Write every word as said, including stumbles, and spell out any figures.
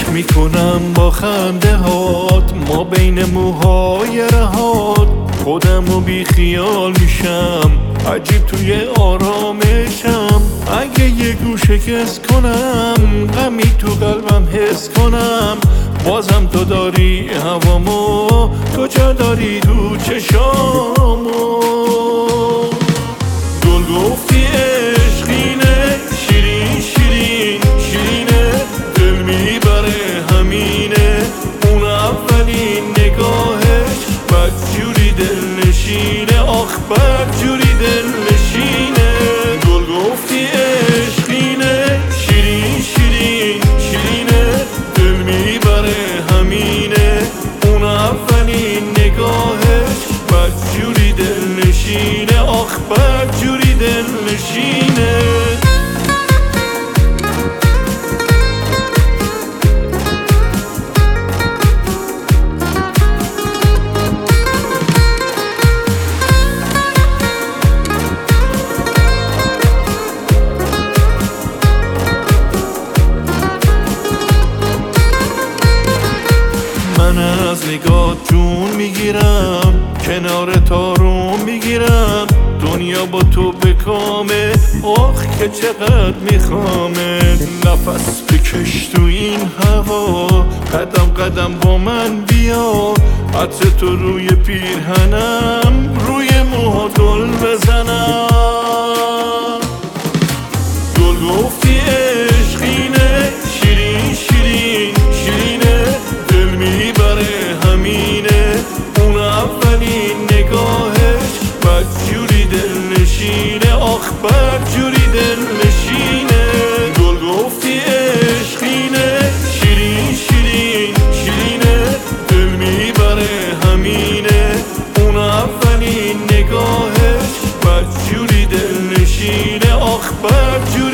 عشق میکنم با خنده هات، ما بین موهای رهات خودمو بی خیال میشم، عجیب توی آرامشم. اگه یه گوشه کس کنم غمی تو قلبم حس کنم، بازم تو داری هوامو، تو جا داری تو چشامو. گل گفتی عشقینه، شیرین شیرین شیرینه، دل میبره همینه، اون اولین نگاهش بدجوری دل نشینه، آخ بدجوری دل نشینه. گل گفتی عشقینه، شیرین شیرین شیرینه، دل میبره همینه، اون اولین نگاهش بدجوری دل نشینه، آخ بدجوری دل نشینه. من از نگاه جون میگیرم، کنار تارون میگیرم، دنیا با تو بکامه، آخ که چقدر میخوامه. نفس بکش تو این هوا، قدم قدم با من بیا، عطر تو روی پیرهنم، روی موها گل بزنم. گل گفتی عشقینه، شیرین شیرین شیرینه، دل میبره همینه، اون اولین نگاهش بدجوری دل نشینه، آخ بدجوری دل نشینه. گل گفتی عشقینه، شیرین شیرین شیرینه، دل میبره همینه، اون اولین نگاهش بدجوری دل نشینه، آخ بدجوری